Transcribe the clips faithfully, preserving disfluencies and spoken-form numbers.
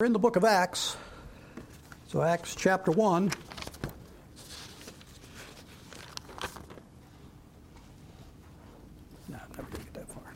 We're in the book of Acts, so Acts chapter one. No, I'm never going to get that far.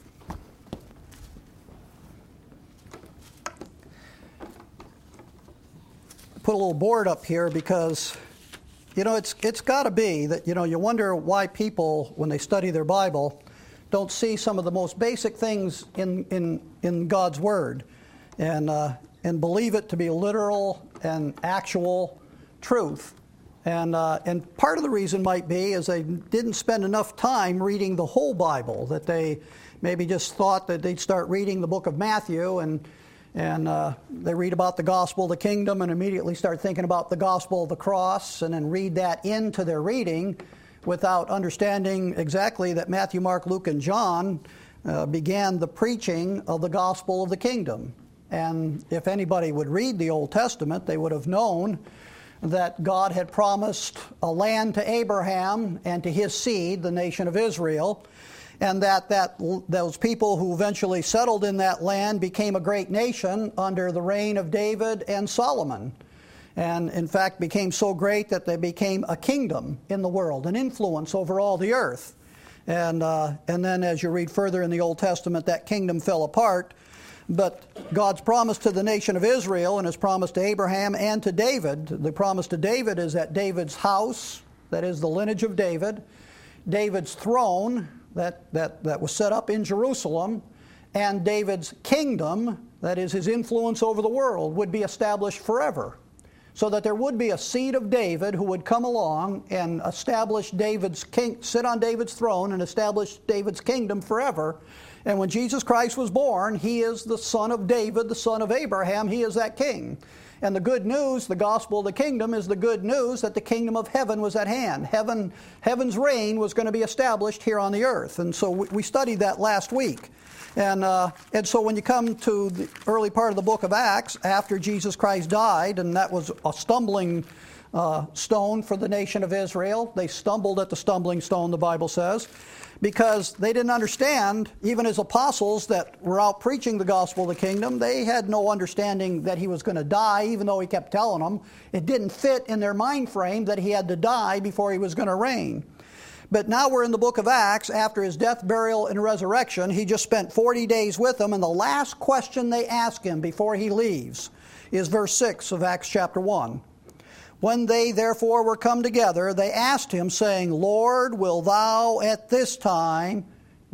Put a little board up here because, you know, it's it's got to be that, you know, you wonder why people, when they study their Bible, don't see some of the most basic things in, in, in God's Word. And uh, and believe it to be literal and actual truth. And uh, and part of the reason might be is they didn't spend enough time reading the whole Bible, that they maybe just thought that they'd start reading the book of Matthew and and uh, they read about the gospel of the kingdom and immediately start thinking about the gospel of the cross and then read that into their reading without understanding exactly that Matthew, Mark, Luke, and John uh, began the preaching of the gospel of the kingdom. And if anybody would read the Old Testament, they would have known that God had promised a land to Abraham and to his seed, the nation of Israel, and that, that those people who eventually settled in that land became a great nation under the reign of David and Solomon. And in fact became so great that they became a kingdom in the world, an influence over all the earth. And, uh, and then as you read further in the Old Testament, that kingdom fell apart. But God's promise to the nation of Israel and His promise to Abraham and to David, the promise to David is that David's house, that is the lineage of David, David's throne that, that, that was set up in Jerusalem, and David's kingdom, that is his influence over the world, would be established forever. So that there would be a seed of David who would come along and establish David's king, sit on David's throne and establish David's kingdom forever. And when Jesus Christ was born, He is the son of David, the son of Abraham. He is that king. And the good news, the gospel of the kingdom, is the good news that the kingdom of heaven was at hand. Heaven, heaven's reign was going to be established here on the earth. And so we, we studied that last week. And, uh, and so when you come to the early part of the book of Acts, after Jesus Christ died, and that was a stumbling uh, stone for the nation of Israel. They stumbled at the stumbling stone, the Bible says, because they didn't understand, even as apostles that were out preaching the gospel of the kingdom, they had no understanding that He was going to die, even though He kept telling them. It didn't fit in their mind frame that He had to die before He was going to reign. But now we're in the book of Acts. After His death, burial, and resurrection, He just spent forty days with them, and the last question they ask Him before He leaves is verse six of Acts chapter one. When they therefore were come together, they asked Him, saying, Lord, will Thou at this time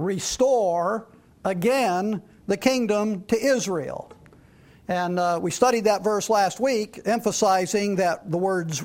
restore again the kingdom to Israel? And uh, we studied that verse last week, emphasizing that the words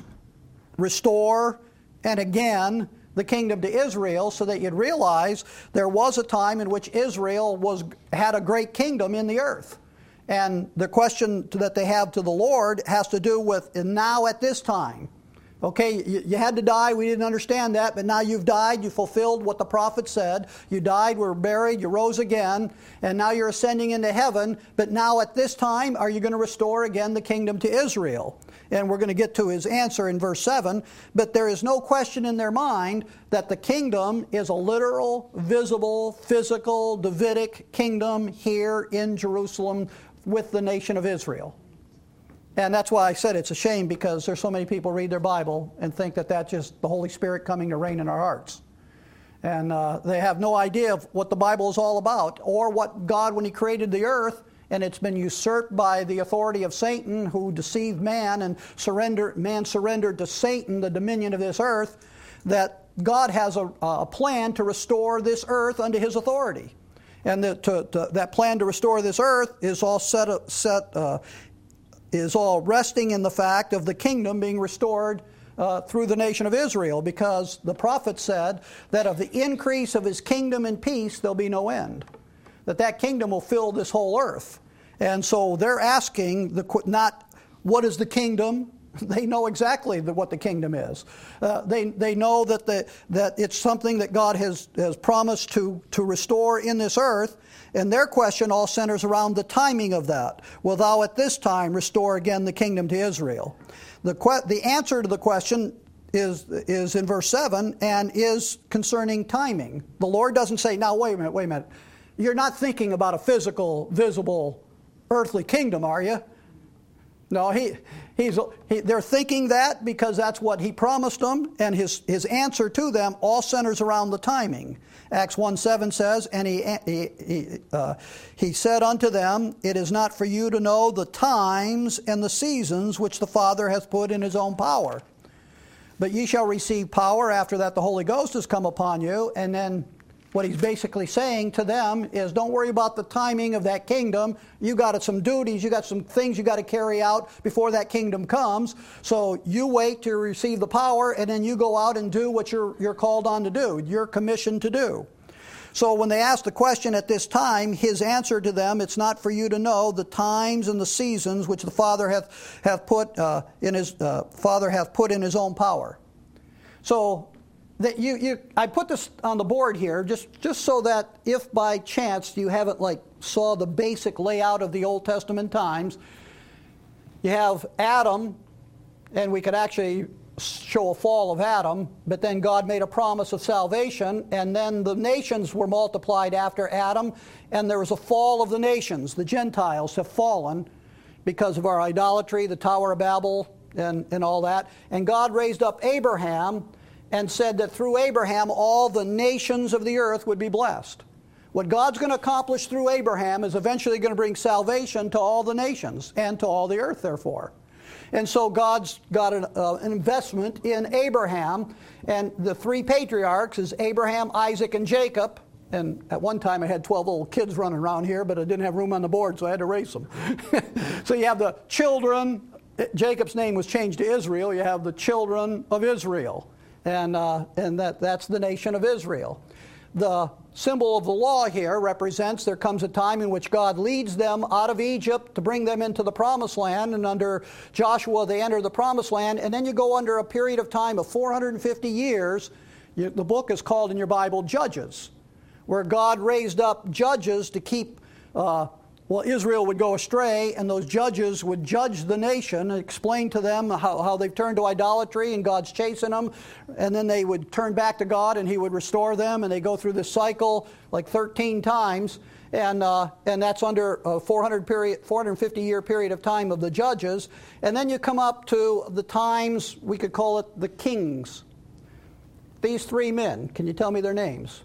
restore and again the kingdom to Israel, so that you'd realize there was a time in which Israel was had a great kingdom in the earth. And the question that they have to the Lord has to do with now at this time. Okay, you, you had to die, we didn't understand that, but now you've died, you fulfilled what the prophet said. You died, were buried, you rose again, and now you're ascending into heaven. But now at this time, are you going to restore again the kingdom to Israel? And we're going to get to His answer in verse seven. But there is no question in their mind that the kingdom is a literal, visible, physical, Davidic kingdom here in Jerusalem with the nation of Israel. And that's why I said it's a shame, because there's so many people read their Bible and think that that's just the Holy Spirit coming to reign in our hearts. And uh, they have no idea of what the Bible is all about, or what God, when He created the earth, and it's been usurped by the authority of Satan, who deceived man, and surrender, man surrendered to Satan the dominion of this earth, that God has a, a plan to restore this earth under His authority. And the, to, to, that plan to restore this earth is all set, set uh, is all resting in the fact of the kingdom being restored uh, through the nation of Israel, because the prophet said that of the increase of His kingdom and peace there'll be no end. That that kingdom will fill this whole earth. And so they're asking the not what is the kingdom. They know exactly the, what the kingdom is. Uh, they they know that the that it's something that God has has promised to to restore in this earth. And their question all centers around the timing of that. Will Thou at this time restore again the kingdom to Israel? The que- the answer to the question is is in verse seven and is concerning timing. The Lord doesn't say, now wait a minute, wait a minute. You're not thinking about a physical, visible, earthly kingdom, are you? No, he, he's, he, they're thinking that because that's what he promised them, and his, his answer to them all centers around the timing. Acts one seven says, and he, he, he, uh, he said unto them, it is not for you to know the times and the seasons which the Father hath put in his own power. But ye shall receive power after that the Holy Ghost has come upon you. And then what he's basically saying to them is, don't worry about the timing of that kingdom. You got some duties, you got some things you got to carry out before that kingdom comes. So you wait to receive the power, and then you go out and do what you're, you're called on to do, you're commissioned to do. So when they asked the question at this time, his answer to them, it's not for you to know the times and the seasons which the Father hath, hath put uh, in his uh, Father hath put in his own power. So that you, you, I put this on the board here just, just so that if by chance you haven't like saw the basic layout of the Old Testament times, you have Adam, and we could actually show a fall of Adam, but then God made a promise of salvation, and then the nations were multiplied after Adam, and there was a fall of the nations. The Gentiles have fallen because of our idolatry, the Tower of Babel, and, and all that. And God raised up Abraham and said that through Abraham all the nations of the earth would be blessed. What God's going to accomplish through Abraham is eventually going to bring salvation to all the nations and to all the earth, therefore. And so God's got an, uh, an investment in Abraham, and the three patriarchs is Abraham, Isaac, and Jacob. And at one time I had twelve little kids running around here, but I didn't have room on the board, so I had to race them. So you have the children. Jacob's name was changed to Israel. You have the children of Israel, and uh, and that that's the nation of Israel. The symbol of the law here represents there comes a time in which God leads them out of Egypt to bring them into the promised land, and under Joshua they enter the promised land, and then you go under a period of time of four hundred fifty years. You, the book is called in your Bible Judges, where God raised up judges to keep, uh, well, Israel would go astray, and those judges would judge the nation and explain to them how, how they've turned to idolatry and God's chasing them, and then they would turn back to God and he would restore them, and they go through this cycle like thirteen times, and uh, and that's under a four hundred period, four hundred fifty year period of time of the judges. And then you come up to the times, we could call it the kings. These three men, can you tell me their names?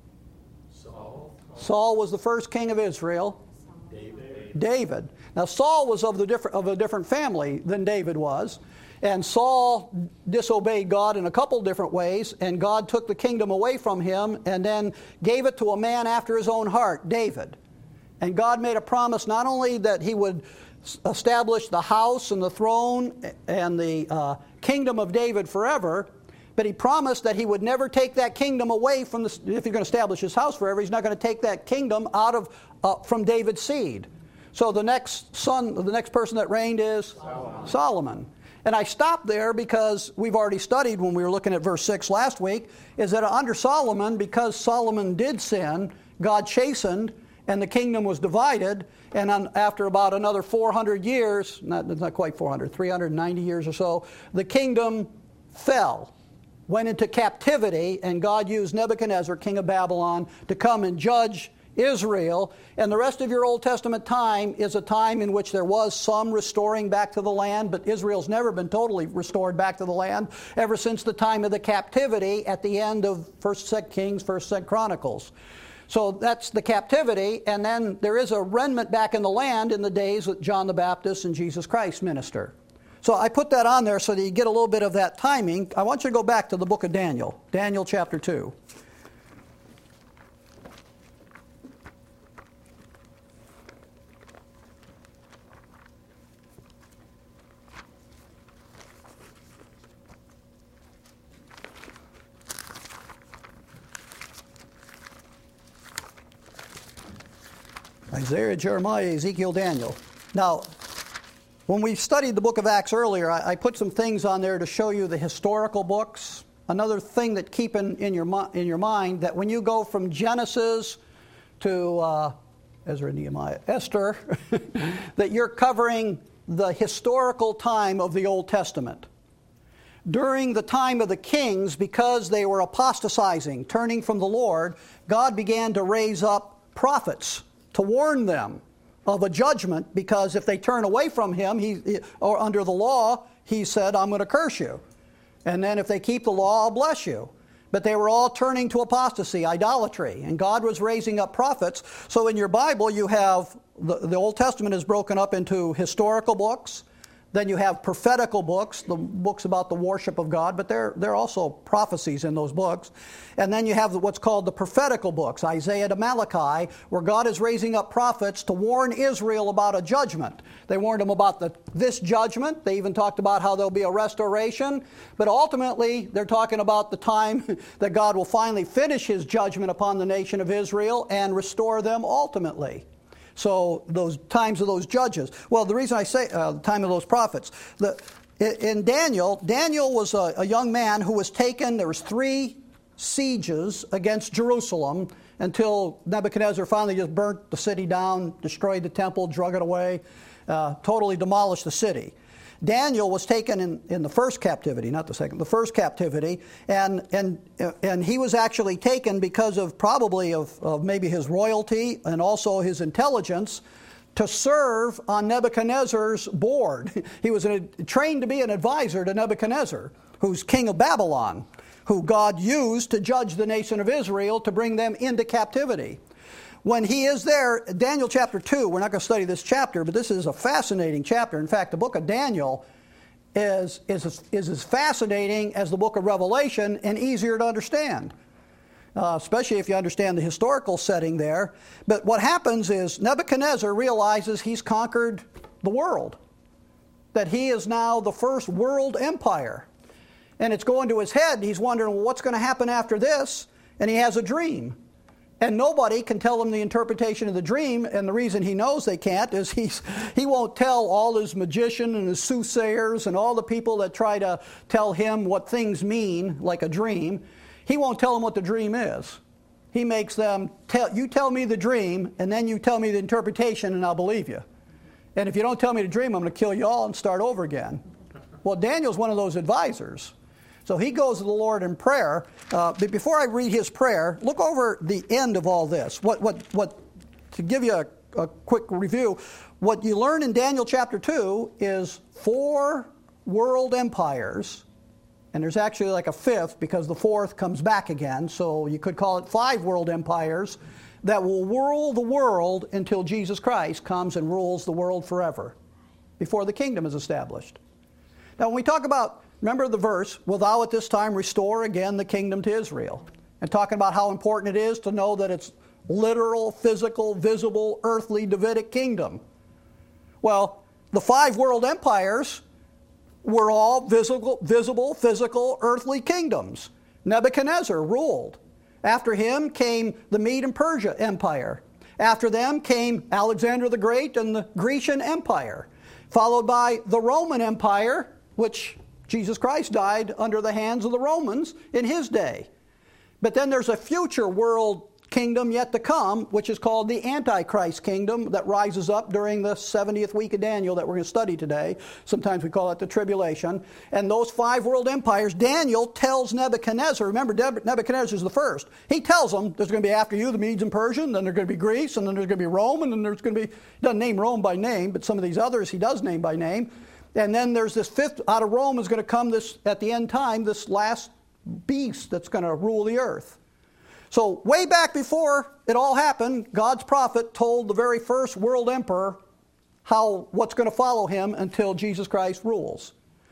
Saul. Saul was the first king of Israel. David. Now Saul was of the different of a different family than David was, and Saul disobeyed God in a couple different ways, and God took the kingdom away from him and then gave it to a man after his own heart, David. And God made a promise not only that he would establish the house and the throne and the uh, kingdom of David forever, but he promised that he would never take that kingdom away from the, if he's going to establish his house forever, he's not going to take that kingdom out of uh, from David's seed. So the next son, the next person that reigned is Solomon. Solomon. And I stopped there because we've already studied when we were looking at verse six last week, is that under Solomon, because Solomon did sin, God chastened, and the kingdom was divided, and on, after about another four hundred years, not, not quite four hundred, three hundred ninety years or so, the kingdom fell, went into captivity, and God used Nebuchadnezzar, king of Babylon, to come and judge Israel. And the rest of your Old Testament time is a time in which there was some restoring back to the land, but Israel's never been totally restored back to the land ever since the time of the captivity at the end of First, Second Kings, First, Second Chronicles. So that's the captivity, and then there is a remnant back in the land in the days that John the Baptist and Jesus Christ minister. So I put that on there so that you get a little bit of that timing. I want you to go back to the book of Daniel, Daniel chapter two. Isaiah, Jeremiah, Ezekiel, Daniel. Now, when we studied the book of Acts earlier, I, I put some things on there to show you the historical books. Another thing that keep in, in, your, in your mind, that when you go from Genesis to uh, Ezra, Nehemiah, Esther, that you're covering the historical time of the Old Testament. During the time of the kings, because they were apostatizing, turning from the Lord, God began to raise up prophets to warn them of a judgment, because if they turn away from him, he, or under the law, he said, I'm going to curse you. And then if they keep the law, I'll bless you. But they were all turning to apostasy, idolatry, and God was raising up prophets. So in your Bible, you have, the, the Old Testament is broken up into historical books. Then you have prophetical books, the books about the worship of God, but there, there are also prophecies in those books. And then you have what's called the prophetical books, Isaiah to Malachi, where God is raising up prophets to warn Israel about a judgment. They warned them about the, this judgment. They even talked about how there'll be a restoration. But ultimately, they're talking about the time that God will finally finish his judgment upon the nation of Israel and restore them ultimately. So those times of those judges. Well, the reason I say uh, the time of those prophets, the, in Daniel, Daniel was a, a young man who was taken. There was three sieges against Jerusalem until Nebuchadnezzar finally just burnt the city down, destroyed the temple, drug it away, uh, totally demolished the city. Daniel was taken in, in the first captivity, not the second, the first captivity, and and and he was actually taken because of probably of, of maybe his royalty and also his intelligence to serve on Nebuchadnezzar's board. He was a, trained to be an advisor to Nebuchadnezzar, who's king of Babylon, who God used to judge the nation of Israel to bring them into captivity. When he is there, Daniel chapter two, we're not going to study this chapter, but this is a fascinating chapter. In fact, the book of Daniel is, is, is as fascinating as the book of Revelation and easier to understand, uh, especially if you understand the historical setting there. But what happens is Nebuchadnezzar realizes he's conquered the world, that he is now the first world empire. And it's going to his head. He's wondering, well, what's going to happen after this? And he has a dream. And nobody can tell him the interpretation of the dream, and the reason he knows they can't is he's, he won't tell all his magician and his soothsayers and all the people that try to tell him what things mean, like a dream. He won't tell them what the dream is. He makes them, tell you tell me the dream, and then you tell me the interpretation, and I'll believe you. And if you don't tell me the dream, I'm going to kill you all and start over again. Well, Daniel's one of those advisors. So he goes to the Lord in prayer. Uh, but before I read his prayer, look over the end of all this. What, what, what? To give you a, a quick review, what you learn in Daniel chapter two is four world empires, and there's actually like a fifth because the fourth comes back again. So you could call it five world empires that will rule the world until Jesus Christ comes and rules the world forever, before the kingdom is established. Now, when we talk about, remember the verse, will thou at this time restore again the kingdom to Israel? And talking about how important it is to know that it's literal, physical, visible, earthly, Davidic kingdom. Well, the five world empires were all visible, visible, physical, earthly kingdoms. Nebuchadnezzar ruled. After him came the Mede and Persia Empire. After them came Alexander the Great and the Grecian Empire, followed by the Roman Empire, which Jesus Christ died under the hands of the Romans in his day. But then there's a future world kingdom yet to come, which is called the Antichrist kingdom, that rises up during the seventieth week of Daniel that we're going to study today. Sometimes we call it the tribulation. And those five world empires, Daniel tells Nebuchadnezzar, remember Nebuchadnezzar is the first, he tells them there's going to be after you the Medes and Persians, then there's going to be Greece, and then there's going to be Rome, and then there's going to be, he doesn't name Rome by name, but some of these others he does name by name. And then there's this fifth, out of Rome is going to come this, at the end time, this last beast that's going to rule the earth. So way back before it all happened, God's prophet told the very first world emperor how what's going to follow him until Jesus Christ rules.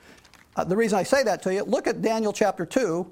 Uh, the reason I say that to you, look at Daniel chapter two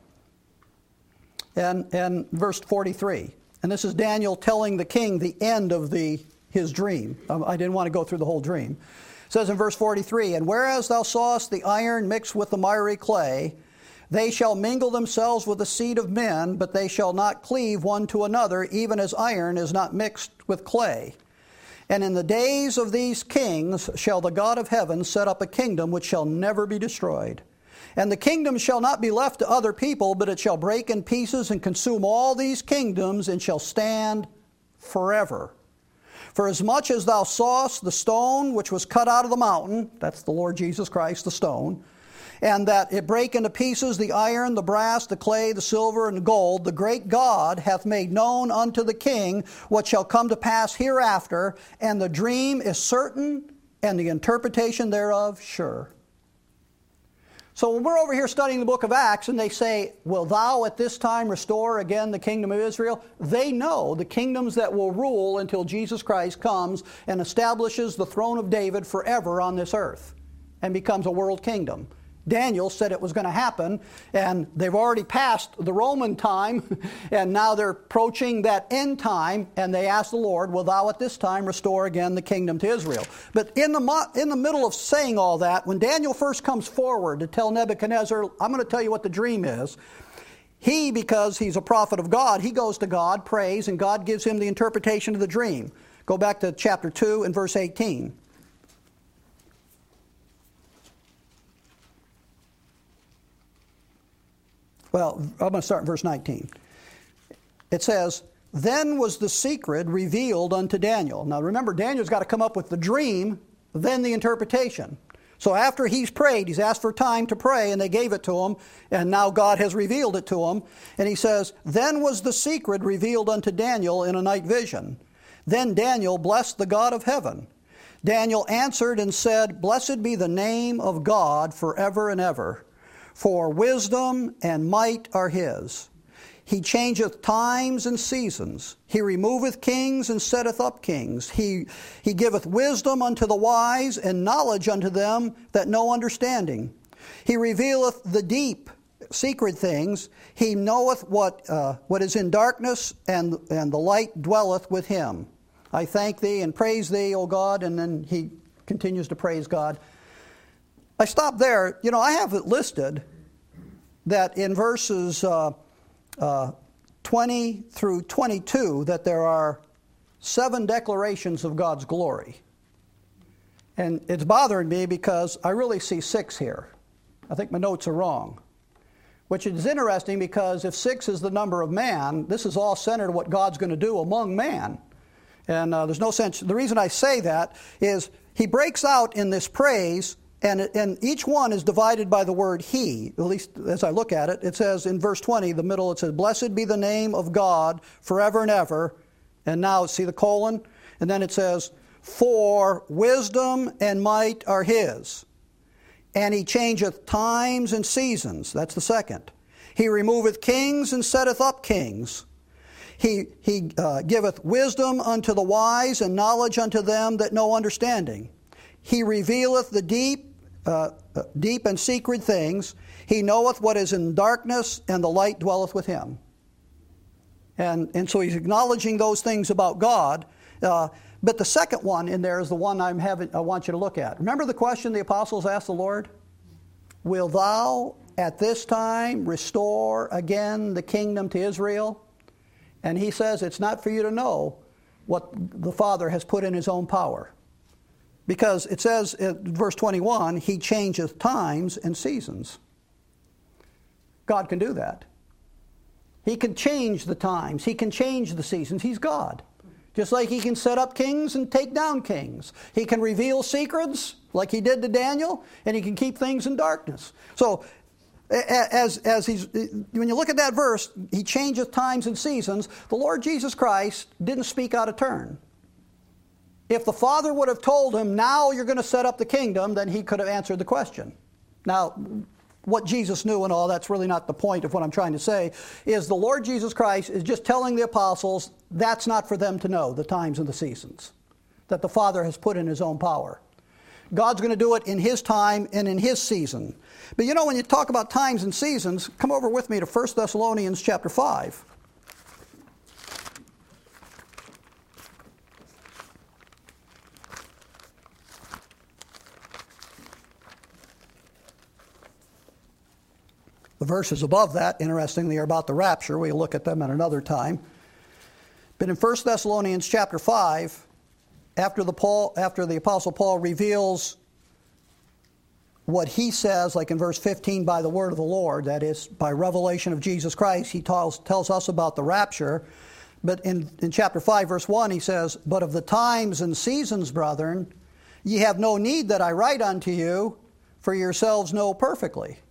and, and verse forty-three. And this is Daniel telling the king the end of the his dream. Um, I didn't want to go through the whole dream. It says in verse forty-three, and whereas thou sawest the iron mixed with the miry clay, they shall mingle themselves with the seed of men, but they shall not cleave one to another, even as iron is not mixed with clay. And in the days of these kings shall the God of heaven set up a kingdom which shall never be destroyed. And the kingdom shall not be left to other people, but it shall break in pieces and consume all these kingdoms, and shall stand forever. For as much as thou sawest the stone which was cut out of the mountain, that's the Lord Jesus Christ, the stone, and that it break into pieces the iron, the brass, the clay, the silver, and the gold, the great God hath made known unto the king what shall come to pass hereafter, and the dream is certain, and the interpretation thereof sure. So when we're over here studying the book of Acts and they say, will thou at this time restore again the kingdom of Israel? They know the kingdoms that will rule until Jesus Christ comes and establishes the throne of David forever on this earth and becomes a world kingdom. Daniel said it was going to happen, and they've already passed the Roman time, and now they're approaching that end time, and they ask the Lord, will thou at this time restore again the kingdom to Israel? But in the, mo- in the middle of saying all that, when Daniel first comes forward to tell Nebuchadnezzar, I'm going to tell you what the dream is, he, because he's a prophet of God, he goes to God, prays, and God gives him the interpretation of the dream. Go back to chapter two and verse eighteen. Well, I'm going to start in verse nineteen. It says, then was the secret revealed unto Daniel. Now remember, Daniel's got to come up with the dream, then the interpretation. So after he's prayed, he's asked for time to pray, and they gave it to him, and now God has revealed it to him. And he says, then was the secret revealed unto Daniel in a night vision. Then Daniel blessed the God of heaven. Daniel answered and said, blessed be the name of God forever and ever. For wisdom and might are his. He changeth times and seasons. He removeth kings and setteth up kings. He, he giveth wisdom unto the wise and knowledge unto them that know understanding. He revealeth the deep secret things. He knoweth what, uh, what is in darkness, and, and the light dwelleth with him. I thank thee and praise thee, O God. And then he continues to praise God. I stop there. You know, I have it listed that in verses uh, uh, twenty through twenty-two that there are seven declarations of God's glory. And it's bothering me because I really see six here. I think my notes are wrong. Which is interesting because if six is the number of man, this is all centered on what God's going to do among man. And uh, there's no sense. The reason I say that is he breaks out in this praise. And, and each one is divided by the word he, at least as I look at it. It says in verse twenty, the middle, it says, blessed be the name of God forever and ever. And now, see the colon? And then it says, for wisdom and might are his. And he changeth times and seasons. That's the second. He removeth kings and setteth up kings. He, he uh, giveth wisdom unto the wise and knowledge unto them that know understanding. He revealeth the deep, Uh, deep and secret things. He knoweth what is in darkness, and the light dwelleth with him. And, and so he's acknowledging those things about God. Uh, but the second one in there is the one I'm having, I want you to look at. Remember the question the apostles asked the Lord? Will thou at this time restore again the kingdom to Israel? And he says it's not for you to know what the Father has put in his own power. Because it says in verse twenty-one, he changeth times and seasons. God can do that. He can change the times. He can change the seasons. He's God. Just like he can set up kings and take down kings. He can reveal secrets like he did to Daniel, and he can keep things in darkness. So as, as he's, when you look at that verse, he changeth times and seasons. The Lord Jesus Christ didn't speak out of turn. If the Father would have told him, now you're going to set up the kingdom, then he could have answered the question. Now, what Jesus knew and all, that's really not the point of what I'm trying to say, is the Lord Jesus Christ is just telling the apostles that's not for them to know, the times and the seasons, that the Father has put in his own power. God's going to do it in his time and in his season. But you know, when you talk about times and seasons, come over with me to First Thessalonians chapter five. The verses above that, interestingly, are about the rapture. We'll look at them at another time. But in First Thessalonians chapter five, after the, Paul, after the Apostle Paul reveals what he says, like in verse fifteen, by the word of the Lord, that is, by revelation of Jesus Christ, he tells, tells us about the rapture. But in, in chapter five, verse one, he says, but of the times and seasons, brethren, ye have no need that I write unto you, for yourselves know perfectly.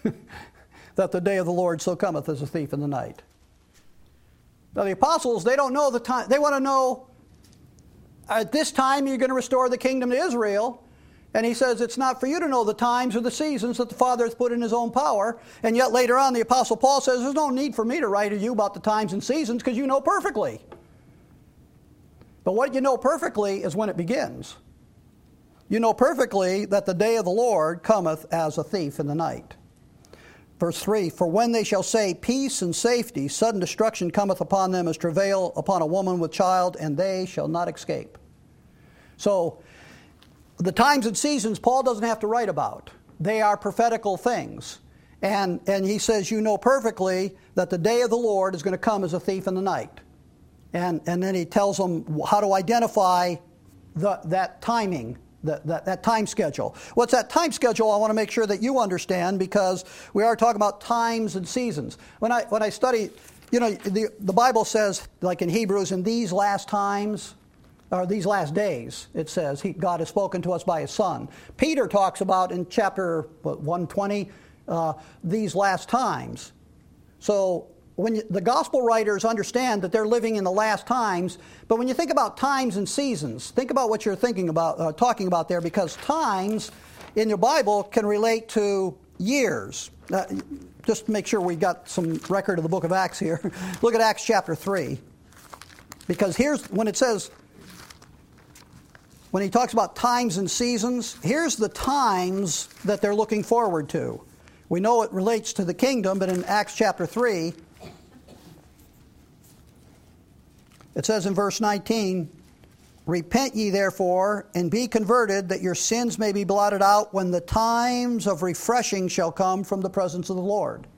that the day of the Lord so cometh as a thief in the night. Now the apostles, they don't know the time. They want to know, at this time you're going to restore the kingdom to Israel. And he says it's not for you to know the times or the seasons that the Father has put in His own power. And yet later on the Apostle Paul says there's no need for me to write to you about the times and seasons because you know perfectly. But what you know perfectly is when it begins. You know perfectly that the day of the Lord cometh as a thief in the night. Verse three, for when they shall say peace and safety, sudden destruction cometh upon them as travail upon a woman with child, and they shall not escape. So, the times and seasons Paul doesn't have to write about. They are prophetical things. And, and he says, you know perfectly that the day of the Lord is going to come as a thief in the night. And, and then he tells them how to identify the, that timing, the, that, that time schedule. What's that time schedule? I want to make sure that you understand, because we are talking about times and seasons. When I, when I study, you know, the, the Bible says, like in Hebrews, in these last times, or these last days, it says, he, God has spoken to us by His Son. Peter talks about in chapter what, one twenty, uh, these last times. So when you, the gospel writers understand that they're living in the last times, but when you think about times and seasons, think about what you're thinking about, uh, talking about there, because times in your Bible can relate to years. Uh, just to make sure we got some record of the book of Acts here. Look at Acts chapter three. Because here's when it says, when he talks about times and seasons, here's the times that they're looking forward to. We know it relates to the kingdom, but in Acts chapter three, it says in verse nineteen, repent ye therefore, and be converted, that your sins may be blotted out when the times of refreshing shall come from the presence of the Lord.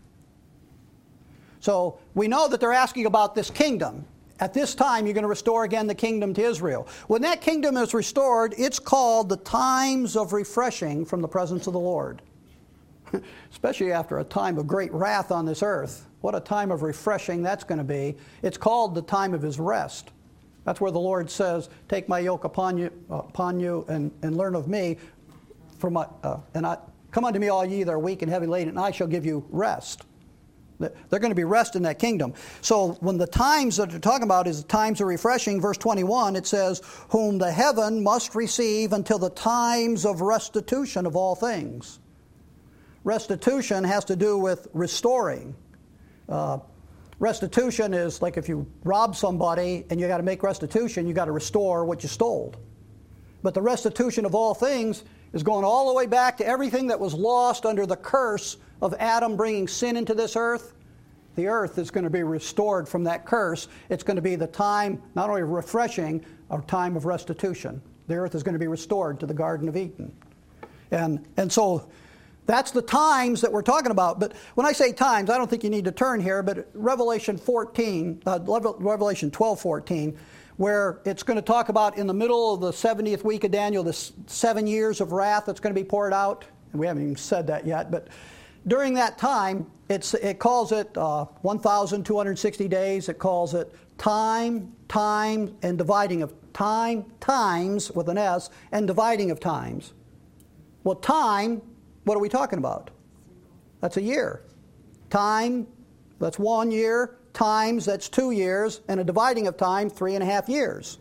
So we know that they're asking about this kingdom. At this time, you're going to restore again the kingdom to Israel. When that kingdom is restored, it's called the times of refreshing from the presence of the Lord. Especially after a time of great wrath on this earth. What a time of refreshing that's going to be. It's called the time of His rest. That's where the Lord says, take my yoke upon you, uh, upon you and, and learn of me. For my, uh, and I, come unto me all ye that are weak and heavy laden, and I shall give you rest. They're going to be rest in that kingdom. So when the times that they're talking about is times of refreshing, verse twenty-one, it says, whom the heaven must receive until the times of restitution of all things. Restitution has to do with restoring. Uh, restitution is like if you rob somebody and you got to make restitution, you got to restore what you stole. But the restitution of all things is going all the way back to everything that was lost under the curse of Adam bringing sin into this earth. The earth is going to be restored from that curse. It's going to be the time, not only of refreshing, a time of restitution. The earth is going to be restored to the Garden of Eden. And, and so that's the times that we're talking about. But when I say times, I don't think you need to turn here, but Revelation fourteen, uh, Revelation twelve fourteen, where it's going to talk about in the middle of the seventieth week of Daniel, this seven years of wrath that's going to be poured out. And we haven't even said that yet, but during that time, it's, it calls it uh, one thousand two hundred sixty days. It calls it time, time, and dividing of time, times with an S, and dividing of times. Well, time, what are we talking about? That's a year. Time, that's one year. Times, that's two years. And a dividing of time, three and a half years.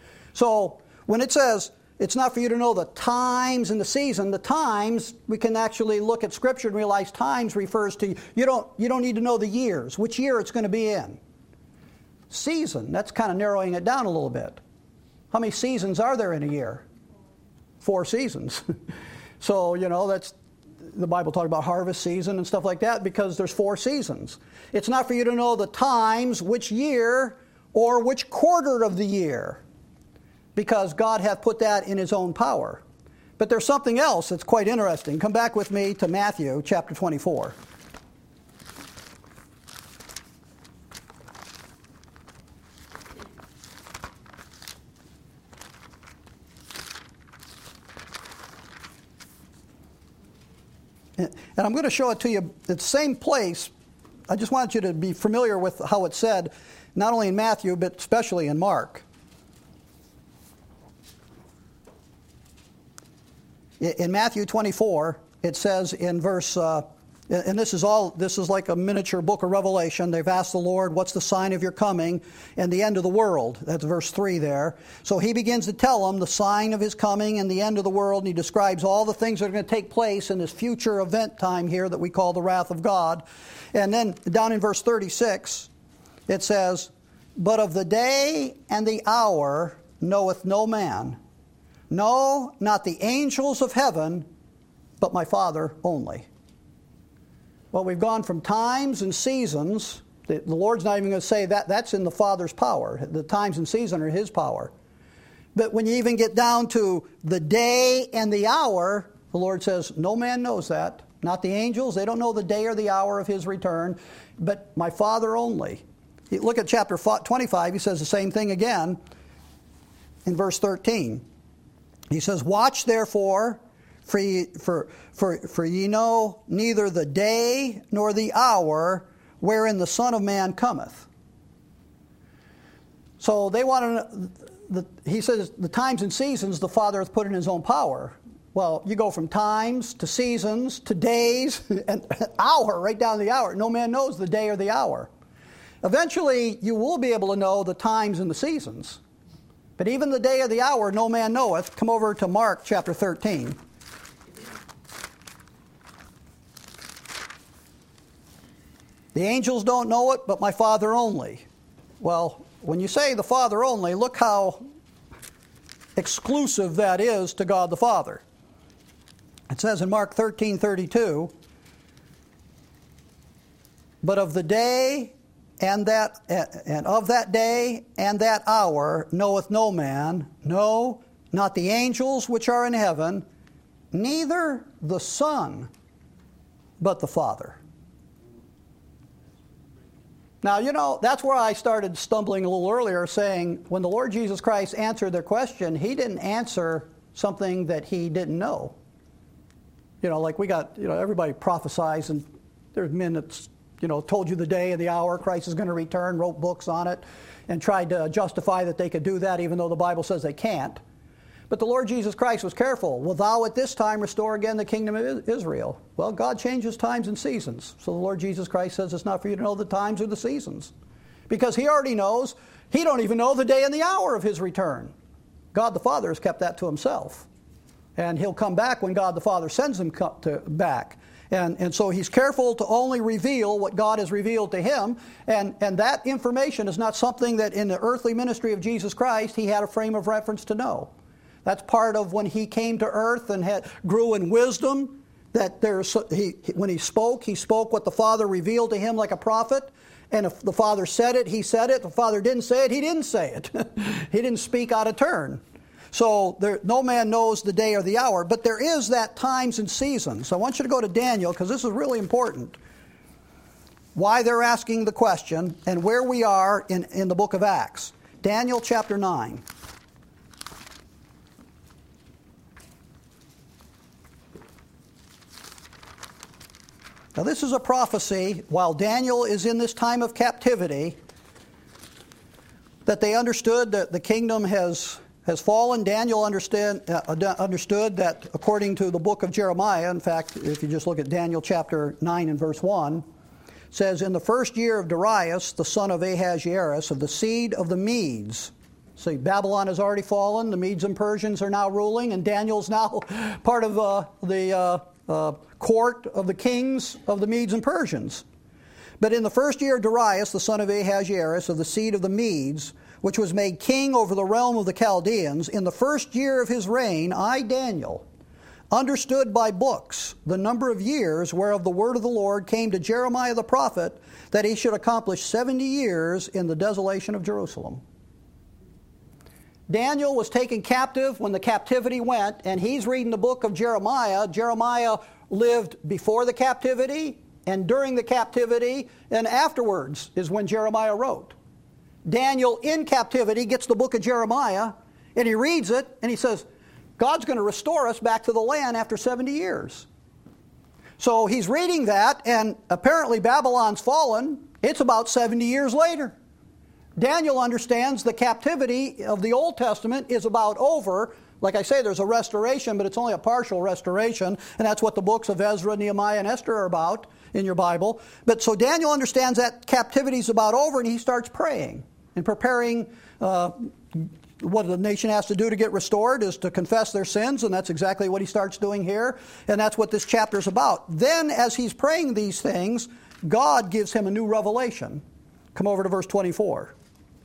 So when it says, it's not for you to know the times and the season. The times, we can actually look at Scripture and realize times refers to, you don't, you don't need to know the years, which year it's going to be in. Season, that's kind of narrowing it down a little bit. How many seasons are there in a year? Four seasons. So, you know, that's, the Bible talks about harvest season and stuff like that because there's four seasons. It's not for you to know the times, which year, or which quarter of the year, because God hath put that in His own power. But there's something else that's quite interesting. Come back with me to Matthew chapter twenty-four. And I'm going to show it to you at the same place. I just want you to be familiar with how it's said, not only in Matthew, but especially in Mark. In Matthew twenty-four, it says in verse uh, And this is all, this is like a miniature book of Revelation. They've asked the Lord, what's the sign of your coming and the end of the world? That's verse three there. So he begins to tell them the sign of his coming and the end of the world, and he describes all the things that are going to take place in this future event time here that we call the wrath of God. And then down in verse thirty-six, it says, but of the day and the hour knoweth no man, no, not the angels of heaven, but my Father only. Well, we've gone from times and seasons. The, the Lord's not even going to say that. That's in the Father's power. The times and season are His power. But when you even get down to the day and the hour, the Lord says, no man knows that. Not the angels. They don't know the day or the hour of His return. But my Father only. You look at chapter twenty-five. He says the same thing again in verse thirteen. He says, watch therefore, For ye, for, for, for ye know neither the day nor the hour wherein the Son of Man cometh. So they want to, the, he says, the times and seasons the Father hath put in His own power. Well, you go from times to seasons to days and hour, right down to the hour. No man knows the day or the hour. Eventually, you will be able to know the times and the seasons. But even the day or the hour, no man knoweth. Come over to Mark chapter thirteen. The angels don't know it, but my Father only. Well, when you say the Father only, look how exclusive that is to God the Father. It says in Mark thirteen thirty-two, but of the day and that and of that day and that hour knoweth no man, no, not the angels which are in heaven, neither the Son, but the Father. Now, you know, that's where I started stumbling a little earlier, saying when the Lord Jesus Christ answered their question, He didn't answer something that He didn't know. You know, like we got, you know, everybody prophesies, and there's men that's, you know, told you the day and the hour Christ is going to return, wrote books on it, and tried to justify that they could do that, even though the Bible says they can't. But the Lord Jesus Christ was careful. Will thou at this time restore again the kingdom of Israel? Well, God changes times and seasons. So the Lord Jesus Christ says it's not for you to know the times or the seasons. Because He already knows. He don't even know the day and the hour of His return. God the Father has kept that to Himself. And He'll come back when God the Father sends Him to, back. And, and so He's careful to only reveal what God has revealed to Him. And, and that information is not something that in the earthly ministry of Jesus Christ He had a frame of reference to know. That's part of when He came to earth and had, grew in wisdom, that there's, he, when He spoke, He spoke what the Father revealed to Him like a prophet. And if the Father said it, He said it. If the Father didn't say it, He didn't say it. He didn't speak out of turn. So there, no man knows the day or the hour, but there is that times and seasons. So I want you to go to Daniel, because this is really important. Why they're asking the question and where we are in, in the book of Acts. Daniel chapter nine. Now this is a prophecy while Daniel is in this time of captivity, that they understood that the kingdom has, has fallen. Daniel understand, uh, understood that according to the book of Jeremiah, in fact, if you just look at Daniel chapter nine and verse one, says, in the first year of Darius, the son of Ahasuerus, of the seed of the Medes. See, Babylon has already fallen, the Medes and Persians are now ruling, and Daniel's now part of uh, the uh, uh, court of the kings of the Medes and Persians. But in the first year of Darius, the son of Ahasuerus, of the seed of the Medes, which was made king over the realm of the Chaldeans, in the first year of his reign, I, Daniel, understood by books the number of years whereof the word of the Lord came to Jeremiah the prophet, that he should accomplish seventy years in the desolation of Jerusalem. Daniel was taken captive when the captivity went, and he's reading the book of Jeremiah. Jeremiah lived before the captivity, and during the captivity, and afterwards is when Jeremiah wrote. Daniel, in captivity, gets the book of Jeremiah, and he reads it, and he says, God's going to restore us back to the land after seventy years. So he's reading that, and apparently Babylon's fallen. It's about seventy years later. Daniel understands the captivity of the Old Testament is about over. Like I say, there's a restoration, but it's only a partial restoration, and that's what the books of Ezra, Nehemiah, and Esther are about in your Bible. But so Daniel understands that captivity is about over, and he starts praying and preparing. Uh, what the nation has to do to get restored is to confess their sins, and that's exactly what he starts doing here, and that's what this chapter is about. Then, as he's praying these things, God gives him a new revelation. Come over to verse twenty-four.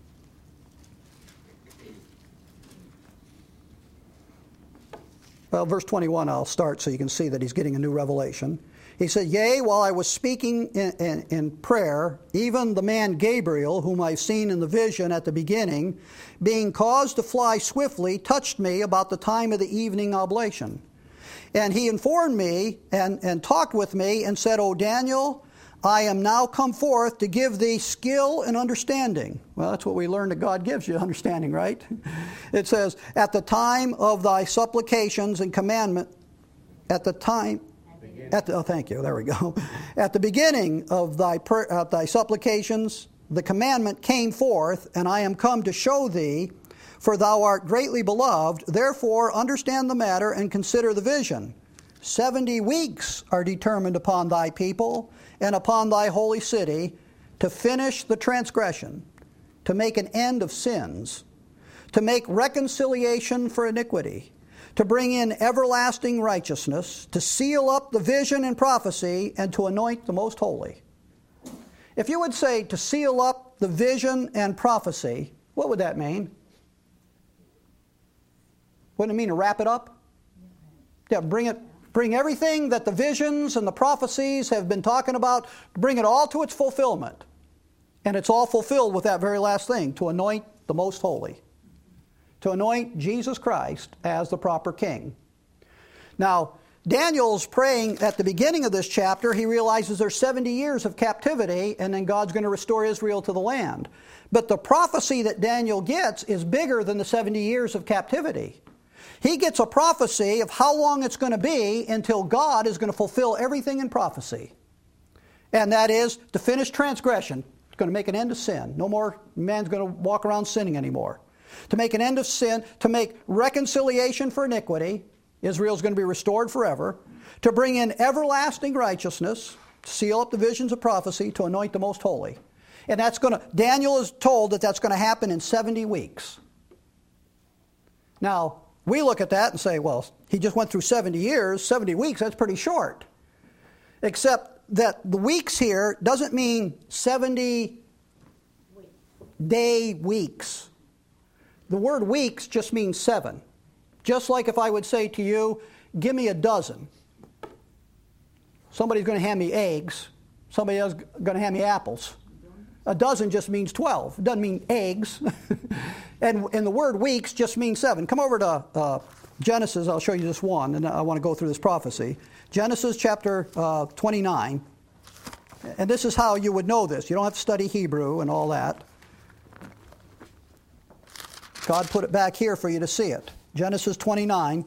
Well, verse twenty-one I'll start so you can see that he's getting a new revelation. He said, Yea, while I was speaking in, in, in prayer, even the man Gabriel, whom I've seen in the vision at the beginning, being caused to fly swiftly, touched me about the time of the evening oblation. And he informed me and, and talked with me and said, O Daniel, I am now come forth to give thee skill and understanding. Well, that's what we learn that God gives you, understanding, right? It says, at the time of thy supplications and commandment, at the time, at the, oh, thank you, there we go. At the beginning of thy, per, uh, thy supplications, the commandment came forth, and I am come to show thee, for thou art greatly beloved. Therefore, understand the matter and consider the vision. Seventy weeks are determined upon thy people and upon thy holy city to finish the transgression, to make an end of sins, to make reconciliation for iniquity, to bring in everlasting righteousness, to seal up the vision and prophecy, and to anoint the most holy. If you would say to seal up the vision and prophecy, what would that mean? Wouldn't it mean to wrap it up? Yeah, bring it, bring everything that the visions and the prophecies have been talking about, bring it all to its fulfillment. And it's all fulfilled with that very last thing, to anoint the most holy. To anoint Jesus Christ as the proper king. Now, Daniel's praying at the beginning of this chapter. He realizes there's seventy years of captivity, and then God's going to restore Israel to the land. But the prophecy that Daniel gets is bigger than the seventy years of captivity. He gets a prophecy of how long it's going to be until God is going to fulfill everything in prophecy. And that is to finish transgression. It's going to make an end of sin. No more man's going to walk around sinning anymore. To make an end of sin, to make reconciliation for iniquity. Israel's going to be restored forever. To bring in everlasting righteousness, to seal up the visions of prophecy, to anoint the most holy. And that's going to, Daniel is told that that's going to happen in seventy weeks. Now, we look at that and say, well, he just went through seventy years, seventy weeks, that's pretty short. Except that the weeks here doesn't mean seventy day weeks. The word weeks just means seven. Just like if I would say to you, give me a dozen. Somebody's going to hand me eggs. Somebody else is going to hand me apples. A dozen just means twelve. It doesn't mean eggs. and, and the word weeks just means seven. Come over to uh, Genesis. I'll show you this one, and I want to go through this prophecy. Genesis chapter uh, twenty-nine. And this is how you would know this. You don't have to study Hebrew and all that. God put it back here for you to see it. Genesis twenty-nine.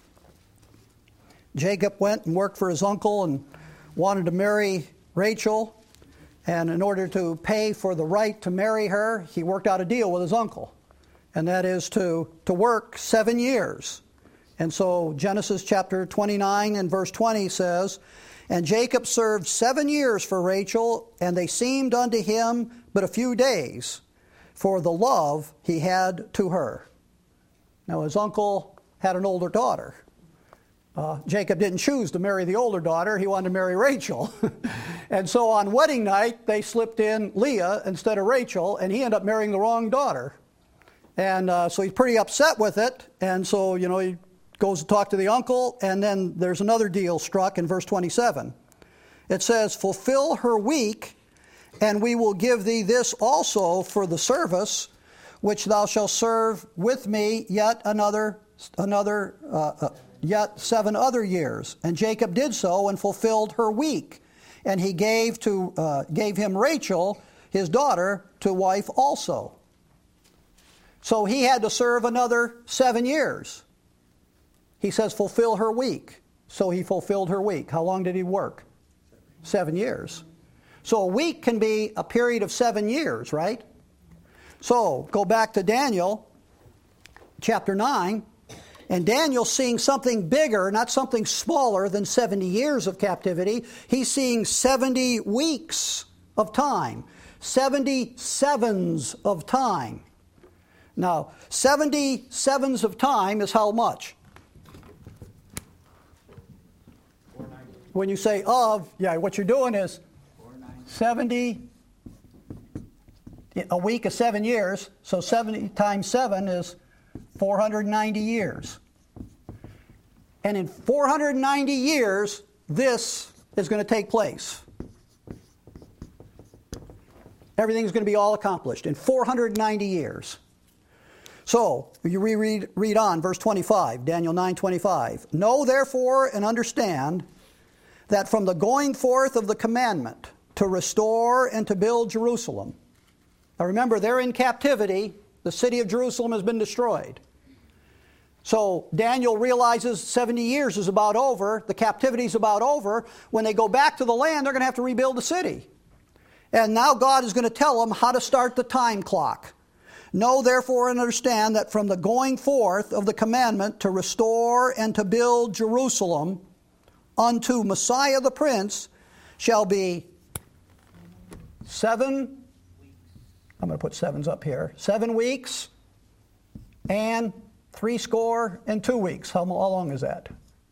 Jacob went and worked for his uncle and wanted to marry Rachel. And in order to pay for the right to marry her, he worked out a deal with his uncle. And that is to, to work seven years. And so Genesis chapter twenty-nine and verse twenty says, And Jacob served seven years for Rachel, and they seemed unto him but a few days, for the love he had to her. Now his uncle had an older daughter. Uh, Jacob didn't choose to marry the older daughter. He wanted to marry Rachel. And so on wedding night, they slipped in Leah instead of Rachel, and he ended up marrying the wrong daughter. And uh, so he's pretty upset with it. And so, you know, he goes to talk to the uncle, and then there's another deal struck in verse twenty-seven. It says, Fulfill her week, and we will give thee this also for the service which thou shalt serve with me yet another, another, uh, uh, yet seven other years. And Jacob did so and fulfilled her week. And he gave to uh, gave him Rachel, his daughter, to wife also. So he had to serve another seven years. He says, fulfill her week. So he fulfilled her week. How long did he work? Seven years. So a week can be a period of seven years, right? So go back to Daniel chapter nine. And Daniel's seeing something bigger, not something smaller than seventy years of captivity. He's seeing seventy weeks of time, seventy sevens of time. Now, seventy sevens of time is how much? When you say of, yeah, what you're doing is seventy, a week is seven years, so seventy times seven is four hundred ninety years. And in four hundred ninety years, this is going to take place. Everything's going to be all accomplished in four hundred ninety years. So, you reread read on, verse twenty-five, Daniel nine twenty-five. Know therefore and understand that from the going forth of the commandment to restore and to build Jerusalem. Now remember, they're in captivity. The city of Jerusalem has been destroyed. So Daniel realizes seventy years is about over. The captivity is about over. When they go back to the land, they're going to have to rebuild the city. And now God is going to tell them how to start the time clock. Know therefore and understand that from the going forth of the commandment to restore and to build Jerusalem unto Messiah the Prince shall be seven, I'm going to put sevens up here, seven weeks and three score and two weeks. How, how long is that?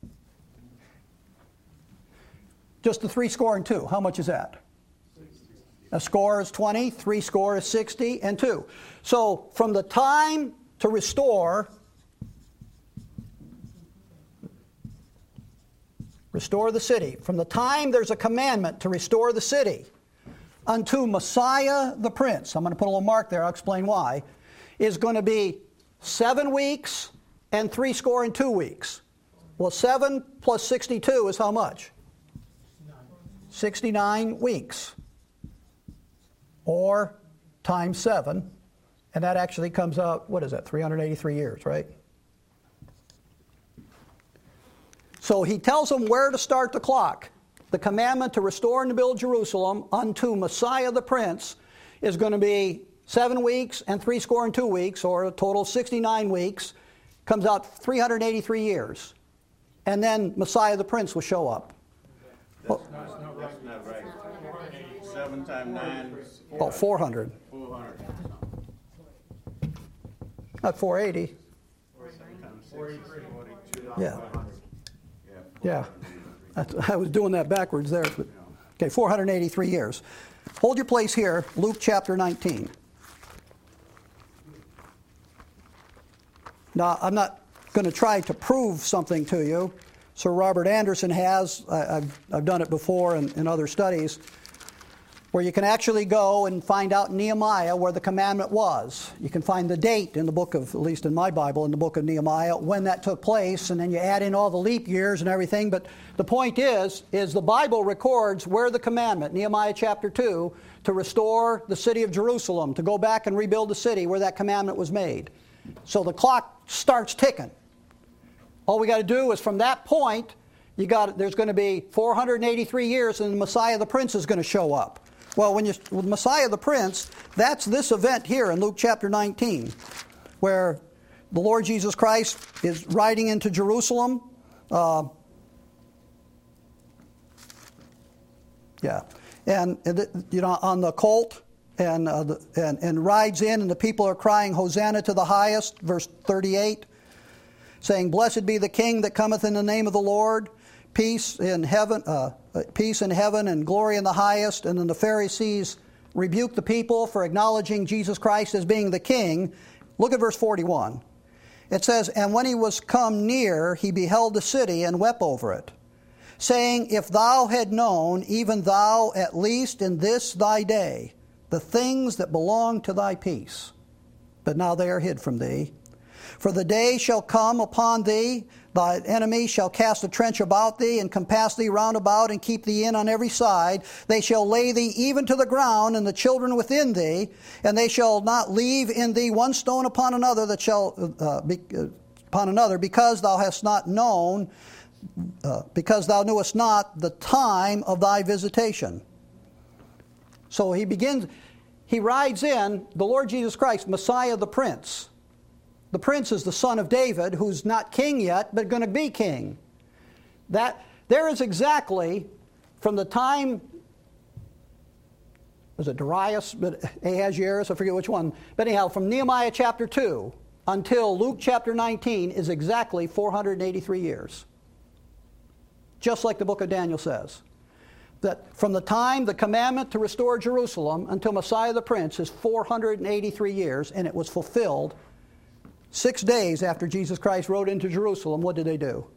Just the three score and two. How much is that? A score is twenty, three score is sixty, and two. So from the time to restore, restore the city, from the time there's a commandment to restore the city unto Messiah the Prince, I'm going to put a little mark there, I'll explain why, is going to be seven weeks and three score and two weeks. Well, seven plus sixty-two is how much? sixty-nine weeks. Or times seven, and that actually comes out, what is that, three hundred eighty-three years, right? So he tells them where to start the clock. The commandment to restore and to build Jerusalem unto Messiah the Prince is going to be seven weeks and three score and two weeks, or a total of sixty-nine weeks, comes out three hundred eighty-three years. And then Messiah the Prince will show up. That's, well, not, not right. That's not right. Seven times nine. Oh, four hundred. Four hundred. Not four eighty. Yeah. Yeah. That's, I was doing that backwards there. But, okay, four hundred eighty-three years. Hold your place here, Luke chapter nineteen. Now, I'm not going to try to prove something to you. Sir Robert Anderson has. I, I've, I've done it before in, in other studies, where you can actually go and find out in Nehemiah where the commandment was. You can find the date in the book of, at least in my Bible, in the book of Nehemiah, when that took place, and then you add in all the leap years and everything. But the point is, is the Bible records where the commandment, Nehemiah chapter two, to restore the city of Jerusalem, to go back and rebuild the city, where that commandment was made. So the clock starts ticking. All we got to do is from that point, you got there's going to be four hundred eighty-three years, and the Messiah the Prince is going to show up. Well, when you with Messiah the Prince, that's this event here in Luke chapter nineteen, where the Lord Jesus Christ is riding into Jerusalem. Uh, yeah, and, and you know, on the colt, and, uh, the, and and rides in, and the people are crying, "Hosanna to the highest," verse thirty-eight, saying, "Blessed be the King that cometh in the name of the Lord. Peace in heaven, uh, peace in heaven, and glory in the highest." And then the Pharisees rebuke the people for acknowledging Jesus Christ as being the King. Look at verse forty-one. It says, "And when he was come near, he beheld the city and wept over it, saying, If thou had known, even thou at least in this thy day, the things that belong to thy peace, but now they are hid from thee. For the day shall come upon thee, thy enemy shall cast a trench about thee, and compass thee round about, and keep thee in on every side. They shall lay thee even to the ground, and the children within thee, and they shall not leave in thee one stone upon another that shall uh, be, uh, upon another, because thou hast not known, uh, because thou knewest not the time of thy visitation." So he begins, he rides in, the Lord Jesus Christ, Messiah the Prince. the prince is the son of David, who's not king yet, but going to be king. That there is exactly from the time, was it Darius, but Ahasuerus, I forget which one. But anyhow, from Nehemiah chapter two until Luke chapter nineteen is exactly four hundred eighty-three years. Just like the book of Daniel says. That from the time the commandment to restore Jerusalem until Messiah the Prince is four hundred eighty-three years, and it was fulfilled six days after Jesus Christ rode into Jerusalem. What did they do?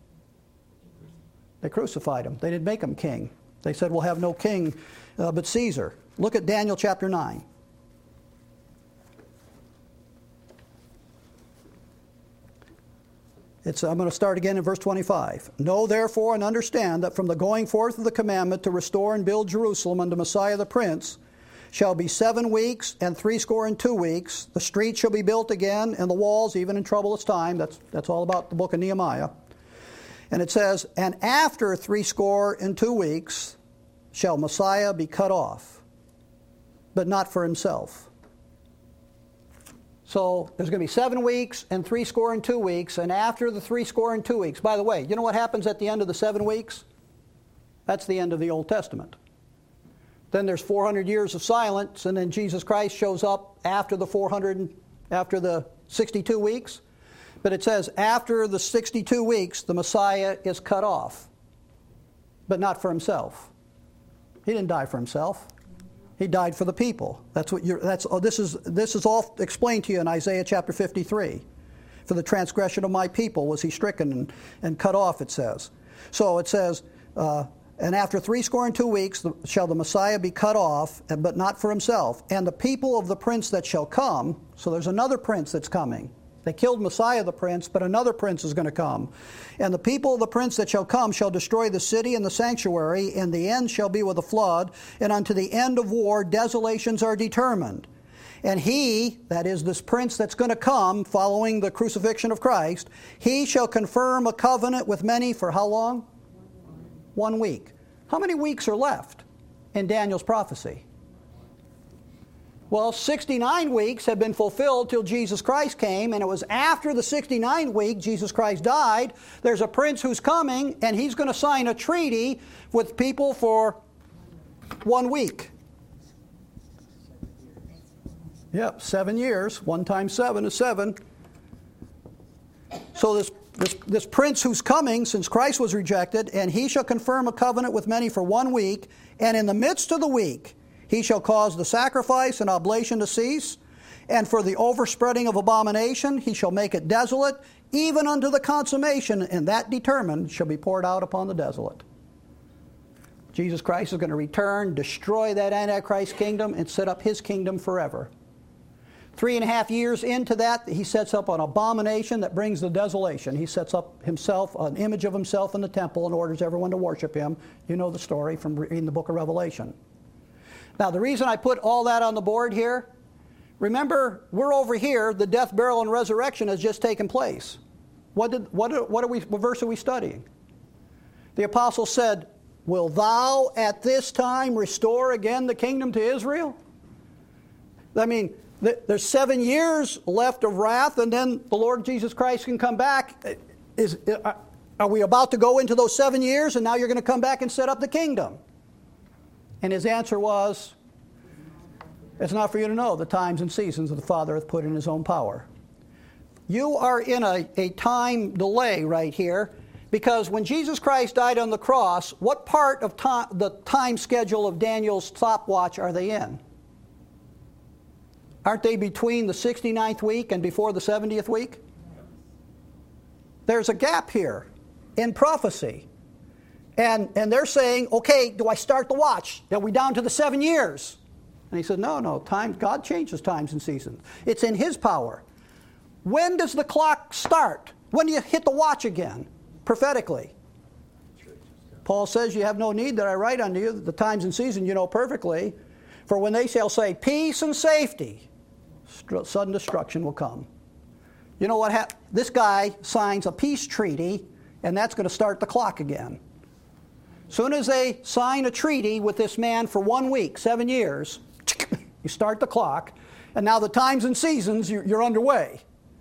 They crucified him. They didn't make him king. They said, we'll have no king uh, but Caesar. Look at Daniel chapter nine. It's, I'm going to start again in verse twenty-five. Know therefore and understand that from the going forth of the commandment to restore and build Jerusalem unto Messiah the Prince shall be seven weeks and threescore and two weeks. The streets shall be built again, and the walls even in troublous time. That's, that's all about the book of Nehemiah. And it says, and after threescore and two weeks shall Messiah be cut off, but not for himself. So there's going to be seven weeks and threescore and two weeks, and after the threescore and two weeks, by the way, you know what happens at the end of the seven weeks? That's the end of the Old Testament. Then there's four hundred years of silence, and then Jesus Christ shows up after the four hundred, after the sixty-two weeks. But it says after the sixty-two weeks, the Messiah is cut off, but not for himself. He didn't die for himself. He died for the people. That's what you're, that's, oh, this is, this is all explained to you in Isaiah chapter fifty-three. For the transgression of my people was he stricken and, and cut off, it says. So it says, uh, and after threescore and two weeks shall the Messiah be cut off, but not for himself. And the people of the prince that shall come, so there's another prince that's coming. They killed Messiah the prince, but another prince is going to come. And the people of the prince that shall come shall destroy the city and the sanctuary, and the end shall be with a flood, and unto the end of war desolations are determined. And he, that is this prince that's going to come following the crucifixion of Christ, he shall confirm a covenant with many for how long? One week. How many weeks are left in Daniel's prophecy? Well, sixty-nine weeks have been fulfilled till Jesus Christ came, and it was after the sixty-ninth week Jesus Christ died. There's a prince who's coming, and he's going to sign a treaty with people for one week. Yep, seven years. One times seven is seven. So this, this, this prince who's coming, since Christ was rejected, and he shall confirm a covenant with many for one week, and in the midst of the week he shall cause the sacrifice and oblation to cease, and for the overspreading of abomination he shall make it desolate, even unto the consummation, and that determined shall be poured out upon the desolate. Jesus Christ is going to return, destroy that Antichrist kingdom, and set up his kingdom forever. Three and a half years into that, he sets up an abomination that brings the desolation. He sets up himself, an image of himself in the temple, and orders everyone to worship him. You know the story from reading the book of Revelation. Now, the reason I put all that on the board here, remember, we're over here, the death, burial, and resurrection has just taken place. What did what what are we what verse are we studying? The apostle said, "Will thou at this time restore again the kingdom to Israel?" I mean, th- there's seven years left of wrath, and then the Lord Jesus Christ can come back. Is are we about to go into those seven years, and now you're going to come back and set up the kingdom? And his answer was, it's not for you to know the times and seasons that the Father hath put in his own power. You are in a, a time delay right here, because when Jesus Christ died on the cross, what part of time, the time schedule of Daniel's stopwatch are they in? Aren't they between the sixty-ninth week and before the seventieth week? There's a gap here in prophecy. And, and they're saying, okay, do I start the watch? Are we down to the seven years? And he said, no, no, time, God changes times and seasons. It's in his power. When does the clock start? When do you hit the watch again, prophetically? Paul says, you have no need that I write unto you, the times and seasons you know perfectly. For when they shall say peace and safety, sudden destruction will come. You know what happens? This guy signs a peace treaty, and that's going to start the clock again. Soon as they sign a treaty with this man for one week, seven years, you start the clock, and now the times and seasons, you're, you're underway.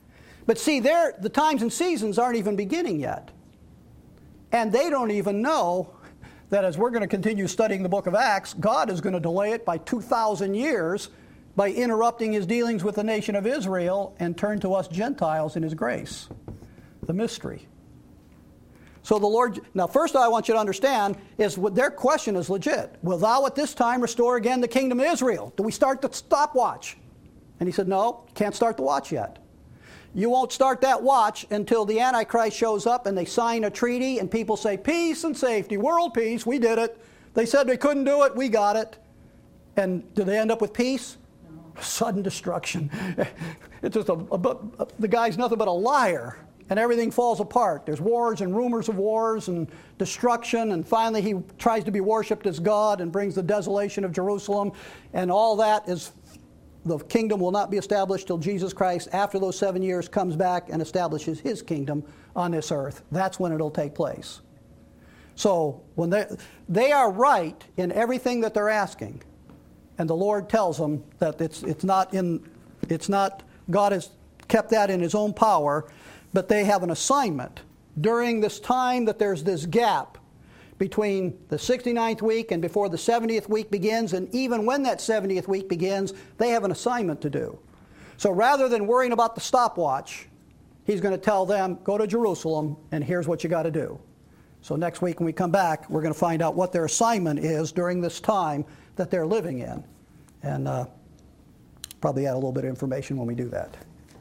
But see, there the times and seasons aren't even beginning yet. And they don't even know that as we're going to continue studying the book of Acts, God is going to delay it by two thousand years by interrupting his dealings with the nation of Israel and turn to us Gentiles in his grace. The mystery. So the Lord, now first I want you to understand is what their question is legit. Will thou at this time restore again the kingdom of Israel? Do we start the stopwatch? And he said, no, can't start the watch yet. You won't start that watch until the Antichrist shows up and they sign a treaty and people say, peace and safety, world peace, we did it. They said they couldn't do it, we got it. And do they end up with peace? No. Sudden destruction. It's just a, a, a, the guy's nothing but a liar. And everything falls apart. There's wars and rumors of wars and destruction. And finally he tries to be worshipped as God and brings the desolation of Jerusalem. And all that is, the kingdom will not be established till Jesus Christ, after those seven years, comes back and establishes his kingdom on this earth. That's when it'll take place. So when they, they are right in everything that they're asking. And the Lord tells them that it's, it's not in, it's not, God has kept that in his own power. But they have an assignment during this time that there's this gap between the sixty-ninth week and before the seventieth week begins, and even when that seventieth week begins, they have an assignment to do. So rather than worrying about the stopwatch, he's going to tell them, go to Jerusalem, and here's what you got to do. So next week when we come back, we're going to find out what their assignment is during this time that they're living in. And uh, probably add a little bit of information when we do that.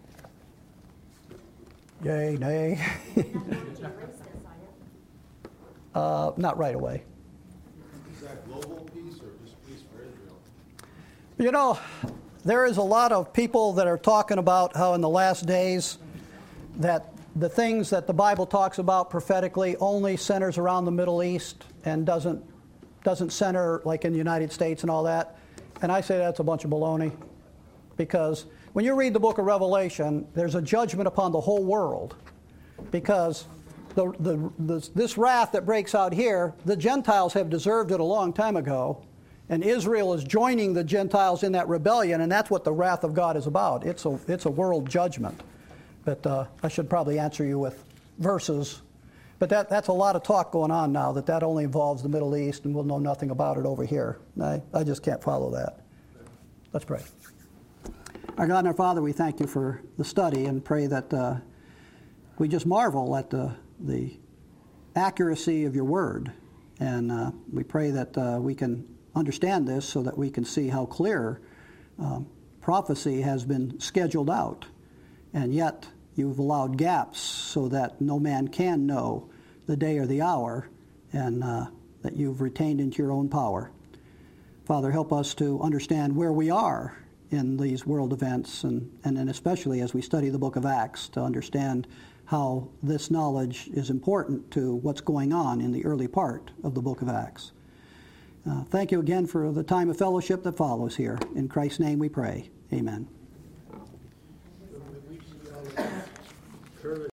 Yay, nay. uh, not right away. Is that global peace or just peace for Israel? You know, there is a lot of people that are talking about how in the last days that the things that the Bible talks about prophetically only centers around the Middle East and doesn't doesn't center like in the United States and all that. And I say that's a bunch of baloney, because when you read the book of Revelation, there's a judgment upon the whole world, because the, the, the, this wrath that breaks out here, the Gentiles have deserved it a long time ago, and Israel is joining the Gentiles in that rebellion, and that's what the wrath of God is about. It's a, it's a world judgment. But uh, I should probably answer you with verses. But that, that's a lot of talk going on now, that that only involves the Middle East, and we'll know nothing about it over here. I, I just can't follow that. Let's pray. Our God and our Father, we thank you for the study and pray that uh, we just marvel at the, the accuracy of your word. And uh, we pray that uh, we can understand this so that we can see how clear um, prophecy has been scheduled out. And yet you've allowed gaps so that no man can know the day or the hour, and uh, that you've retained into your own power. Father, help us to understand where we are in these world events, and, and then especially as we study the book of Acts, to understand how this knowledge is important to what's going on in the early part of the book of Acts. Uh, thank you again for the time of fellowship that follows here. In Christ's name we pray. Amen.